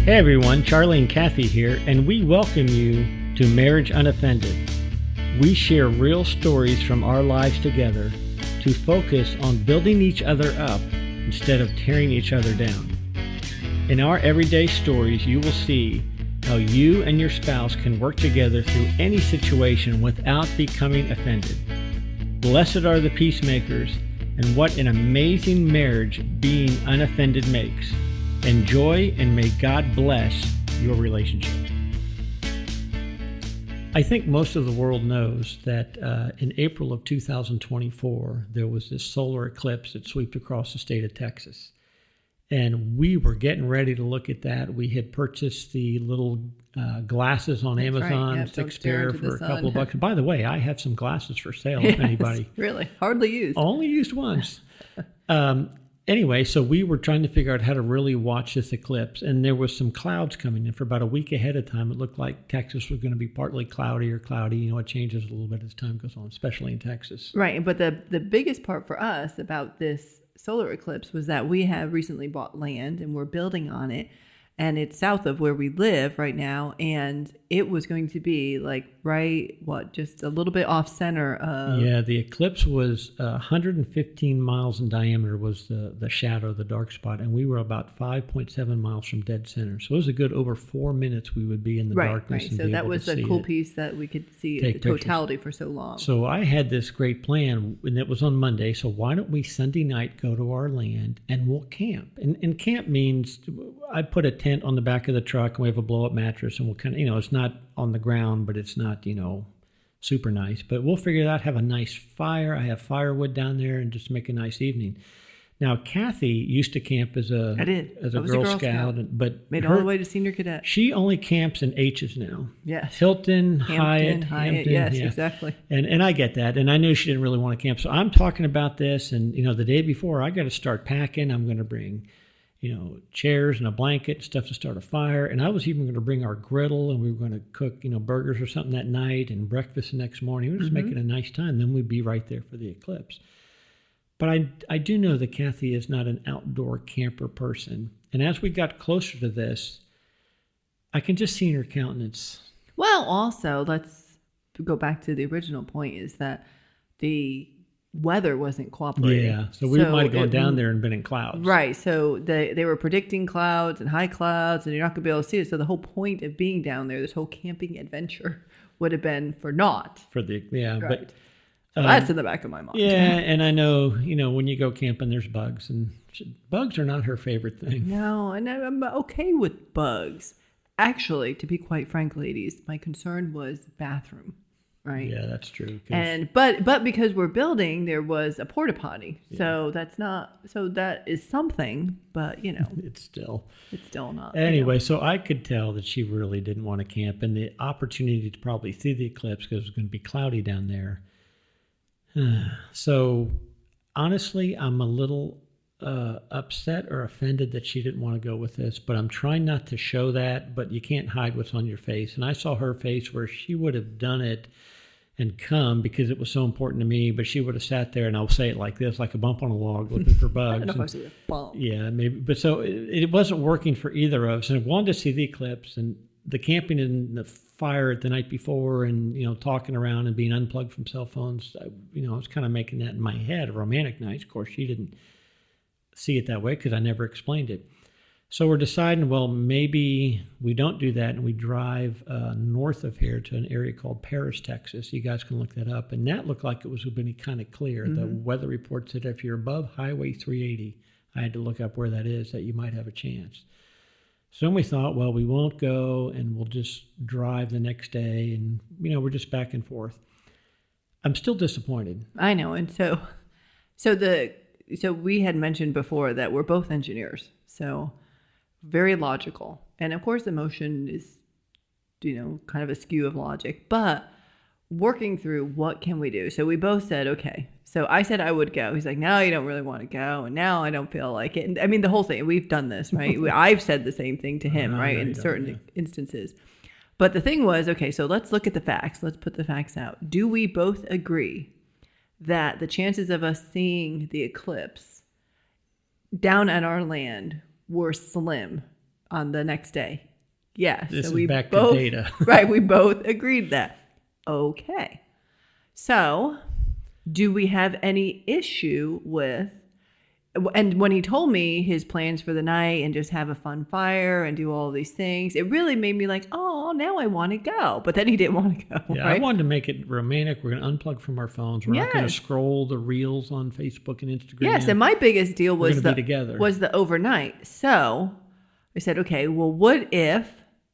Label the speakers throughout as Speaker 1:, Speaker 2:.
Speaker 1: Hey everyone, Charlie and Kathy here, and we welcome you to Marriage Unoffended. We share real stories from our lives together to focus on building each other up instead of tearing each other down. In our everyday stories, you will see how you and your spouse can work together through any situation without becoming offended. Blessed are the peacemakers, and what an amazing marriage being unoffended makes. Enjoy, and may God bless your relationship. I think most of the world knows that in April of 2024, there was this solar eclipse that swept across the state of Texas. And we were getting ready to look at that. We had purchased the little glasses on Amazon,
Speaker 2: right.
Speaker 1: 6 pair for a couple of bucks. By the way, I have some glasses for sale if anybody.
Speaker 2: Really? Hardly used.
Speaker 1: Only used once. Anyway, so we were trying to figure out how to really watch this eclipse, and there was some clouds coming in for about a week ahead of time. It looked like Texas was going to be partly cloudy or cloudy. You know, it changes a little bit as time goes on, especially in Texas.
Speaker 2: Right, but the biggest part for us about this solar eclipse was that we have recently bought land and we're building on it, and it's south of where we live right now, and it was going to be like just a little bit off center of...
Speaker 1: Yeah, the eclipse was 115 miles in diameter was the shadow, the dark spot, and we were about 5.7 miles from dead center. So it was a good over 4 minutes we would be in the darkness.
Speaker 2: Right, so that was the cool piece that we could see the totality for so long.
Speaker 1: So I had this great plan, and it was on Monday, so why don't we Sunday night go to our land and we'll camp? And camp means I put a tent on the back of the truck and we have a blow-up mattress, and we'll kind of, it's not on the ground, but it's not, super nice. But we'll figure it out, have a nice fire. I have firewood down there and just make a nice evening. Now, Kathy used to camp as a Girl Scout. But
Speaker 2: made all the way to senior cadet.
Speaker 1: She only camps in H's now.
Speaker 2: Yes.
Speaker 1: Hilton, Hyatt. Hampton,
Speaker 2: yes, yeah. Exactly.
Speaker 1: And I get that. And I knew she didn't really want to camp. So I'm talking about this. And, the day before, I got to start packing. I'm going to bring chairs and a blanket and stuff to start a fire. And I was even going to bring our griddle, and we were going to cook, burgers or something that night and breakfast the next morning. We were just making a nice time. Then we'd be right there for the eclipse. But I do know that Kathy is not an outdoor camper person. And as we got closer to this, I can just see in her countenance.
Speaker 2: Well, also, let's go back to the original point, is that the weather wasn't cooperating.
Speaker 1: Yeah, so we might have gone down there and been in clouds.
Speaker 2: Right, so they were predicting clouds and high clouds, and you're not going to be able to see it. So the whole point of being down there, this whole camping adventure, would have been for naught.
Speaker 1: Right.
Speaker 2: But that's in the back of my mind.
Speaker 1: Yeah, and I know, when you go camping, there's bugs, and bugs are not her favorite thing.
Speaker 2: No, and I'm okay with bugs. Actually, to be quite frank, ladies, my concern was bathroom. Right.
Speaker 1: Yeah, that's true.
Speaker 2: And but because we're building, there was a porta potty, so that is something. But
Speaker 1: it's still
Speaker 2: not.
Speaker 1: Anyway, so I could tell that she really didn't want to camp, and the opportunity to probably see the eclipse because it was going to be cloudy down there. So honestly, I'm a little upset or offended that she didn't want to go with this, but I'm trying not to show that. But you can't hide what's on your face, and I saw her face where she would have done it and come because it was so important to me, but she would have sat there, and I'll say it like this, like a bump on a log looking for bugs.
Speaker 2: I don't know if I see a bump.
Speaker 1: Yeah, maybe. But so it wasn't working for either of us, and I wanted to see the eclipse, and the camping and the fire the night before, and talking around and being unplugged from cell phones. I was kind of making that in my head a romantic night. Of course, she didn't see it that way because I never explained it. So we're deciding, well, maybe we don't do that, and we drive north of here to an area called Paris, Texas. You guys can look that up. And that looked like it was going to be kind of clear. The weather report said if you're above Highway 380, I had to look up where that is, that you might have a chance. So then we thought, well, we won't go, and we'll just drive the next day. And, we're just back and forth. I'm still disappointed.
Speaker 2: I know. And so we had mentioned before that we're both engineers. So very logical. And of course, emotion is, kind of a skew of logic, but working through what can we do? So we both said, okay. So I said I would go. He's like, no, you don't really want to go. And now I don't feel like it. And I mean, the whole thing, we've done this, right? I've said the same thing to him, right? In certain instances. But the thing was, okay, so let's look at the facts. Let's put the facts out. Do we both agree that the chances of us seeing the eclipse down at our land were slim on the next day. Yeah.
Speaker 1: This
Speaker 2: so
Speaker 1: is
Speaker 2: we
Speaker 1: back
Speaker 2: both,
Speaker 1: to data.
Speaker 2: Right. We both agreed that. Okay. So do we have any issue with, and when he told me his plans for the night and just have a fun fire and do all these things, it really made me like, oh, now I want to go. But then he didn't want to go.
Speaker 1: Yeah,
Speaker 2: right?
Speaker 1: I wanted to make it romantic. We're going to unplug from our phones. We're not going to scroll the reels on Facebook and Instagram.
Speaker 2: Yes, and my biggest deal was
Speaker 1: be together.
Speaker 2: was the overnight. So I said, okay, well, what if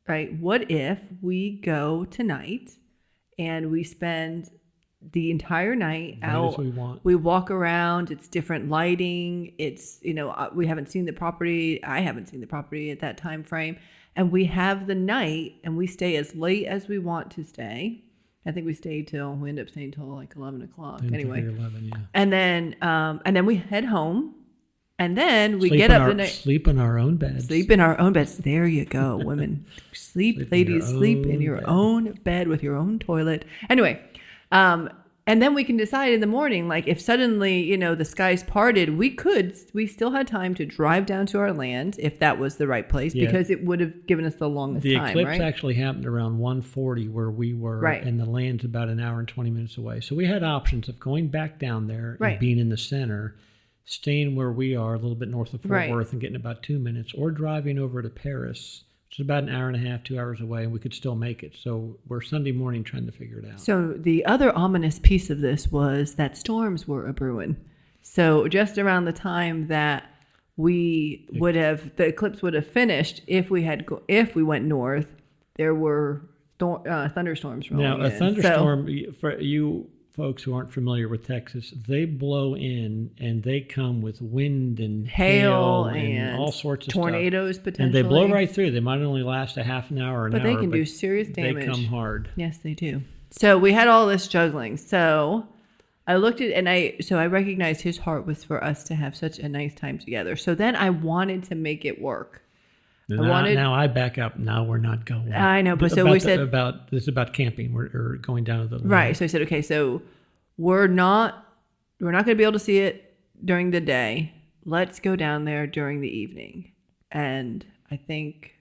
Speaker 2: we go tonight and we spend the entire night out?
Speaker 1: As we want.
Speaker 2: We walk around. It's different lighting. It's, we haven't seen the property. I haven't seen the property at that time frame. And we have the night and we stay as late as we want to stay. I think we end up staying till like 11 o'clock anyway.
Speaker 1: 11, yeah.
Speaker 2: And then we head home. And then we get up the night.
Speaker 1: Sleep in our own beds.
Speaker 2: Sleep in our own beds. There you go, women. Ladies, sleep in your own bed with your own toilet. Anyway, and then we can decide in the morning, like if suddenly, the skies parted, we still had time to drive down to our land if that was the right place, because it would have given us the longest time, right?
Speaker 1: The eclipse actually happened around 1:40 where we were,
Speaker 2: right,
Speaker 1: and the land's about an hour and 20 minutes away. So we had options of going back down there
Speaker 2: right,
Speaker 1: and being in the center, staying where we are a little bit north of Fort
Speaker 2: right,
Speaker 1: Worth and getting about 2 minutes, or driving over to Paris, which is about an hour and a half, 2 hours away, and we could still make it. So we're Sunday morning trying to figure it out.
Speaker 2: So the other ominous piece of this was that storms were a brewing. So just around the time that the eclipse would have finished, if we went north, there were thunderstorms rolling in.
Speaker 1: Now, a thunderstorm, for you folks who aren't familiar with Texas, they blow in and they come with wind and hail and all sorts of
Speaker 2: tornadoes
Speaker 1: stuff.
Speaker 2: potentially.
Speaker 1: And they blow right through. They might only last a half an hour,
Speaker 2: but they can do serious damage.
Speaker 1: They come hard.
Speaker 2: Yes, they do. So we had all this juggling. So I looked at and I recognized his heart was for us to have such a nice time together. So then I wanted to make it work.
Speaker 1: Now I back up. Now we're not going.
Speaker 2: I know, but so we said
Speaker 1: this is about camping. We're going down to the
Speaker 2: right. So I said, okay, so we're not going to be able to see it during the day. Let's go down there during the evening. And I think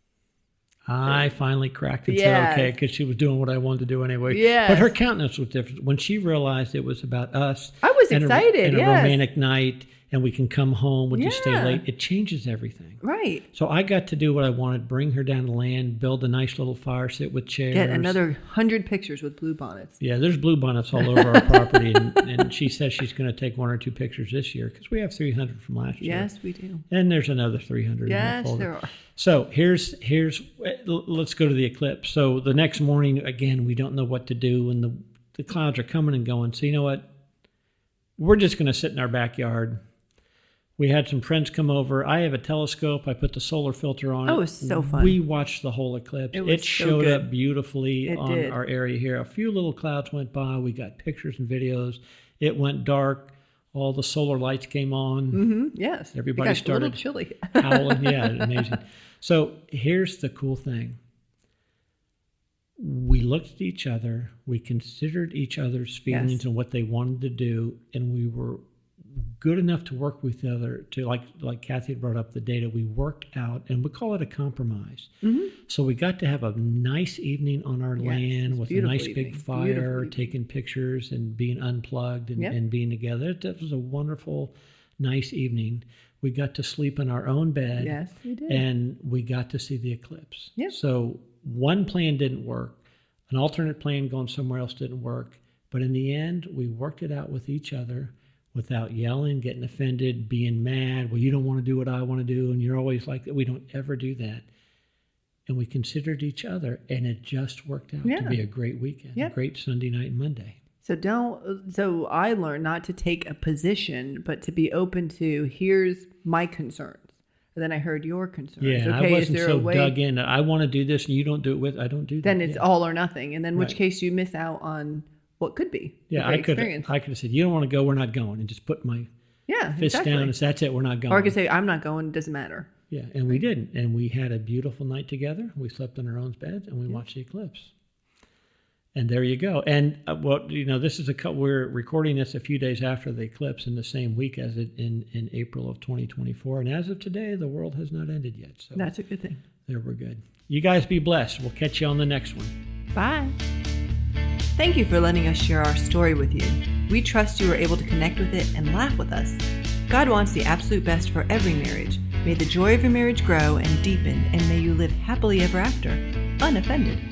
Speaker 1: I finally cracked and said okay, because she was doing what I wanted to do anyway.
Speaker 2: Yeah.
Speaker 1: But her countenance was different when she realized it was about us.
Speaker 2: I was excited.
Speaker 1: A romantic night. And we can come home. We'll just stay late. It changes everything.
Speaker 2: Right.
Speaker 1: So I got to do what I wanted, bring her down to land, build a nice little fire, sit with chairs.
Speaker 2: Get another 100 pictures with blue bonnets.
Speaker 1: Yeah, there's blue bonnets all over our property. And she says she's going to take 1 or 2 pictures this year because we have 300 from last year.
Speaker 2: Yes, we do.
Speaker 1: And there's another 300 in that folder.
Speaker 2: There are.
Speaker 1: So let's go to the eclipse. So the next morning, again, we don't know what to do. And the clouds are coming and going. So you know what? We're just going to sit in our backyard. We had some friends come over. I have a telescope. I put the solar filter on it.
Speaker 2: Oh, it was so fun.
Speaker 1: We watched the whole eclipse. It showed up beautifully on our area here. A few little clouds went by. We got pictures and videos. It went dark. All the solar lights came on.
Speaker 2: Mm-hmm. Yes.
Speaker 1: Everybody started
Speaker 2: a little chilly.
Speaker 1: howling. Yeah, amazing. So here's the cool thing. We looked at each other. We considered each other's feelings and what they wanted to do, and we were good enough to work with the other to like Kathy had brought up the data. We worked out, and we call it a compromise. Mm-hmm. So we got to have a nice evening on our land with a nice big fire, taking pictures and being unplugged and being together. That was a wonderful, nice evening. We got to sleep in our own bed.
Speaker 2: Yes, we did.
Speaker 1: And we got to see the eclipse.
Speaker 2: Yep.
Speaker 1: So one plan didn't work. An alternate plan going somewhere else didn't work. But in the end, we worked it out with each other without yelling, getting offended, being mad. Well, you don't want to do what I want to do, and you're always like that. We don't ever do that. And we considered each other, and it just worked out to be a great weekend, a great Sunday night and Monday.
Speaker 2: So I learned not to take a position, but to be open to, here's my concerns. And then I heard your concerns.
Speaker 1: Yeah,
Speaker 2: okay,
Speaker 1: I wasn't so dug in. I want to do this, and you don't do it with. I don't do that.
Speaker 2: Then it's all or nothing, and then in which case you miss out on what could be.
Speaker 1: Yeah, I could have said, you don't want to go, we're not going, and just put my fist down and say, that's it, we're not going.
Speaker 2: Or I could say, I'm not going, it doesn't matter.
Speaker 1: Yeah, and we didn't. And we had a beautiful night together. We slept in our own beds, and we watched the eclipse. And there you go. And this is we're recording this a few days after the eclipse in the same week as it in April of 2024. And as of today, the world has not ended yet. So
Speaker 2: that's a good thing.
Speaker 1: There, we're good. You guys be blessed. We'll catch you on the next one.
Speaker 2: Bye. Thank you for letting us share our story with you. We trust you were able to connect with it and laugh with us. God wants the absolute best for every marriage. May the joy of your marriage grow and deepen, and may you live happily ever after, unoffended.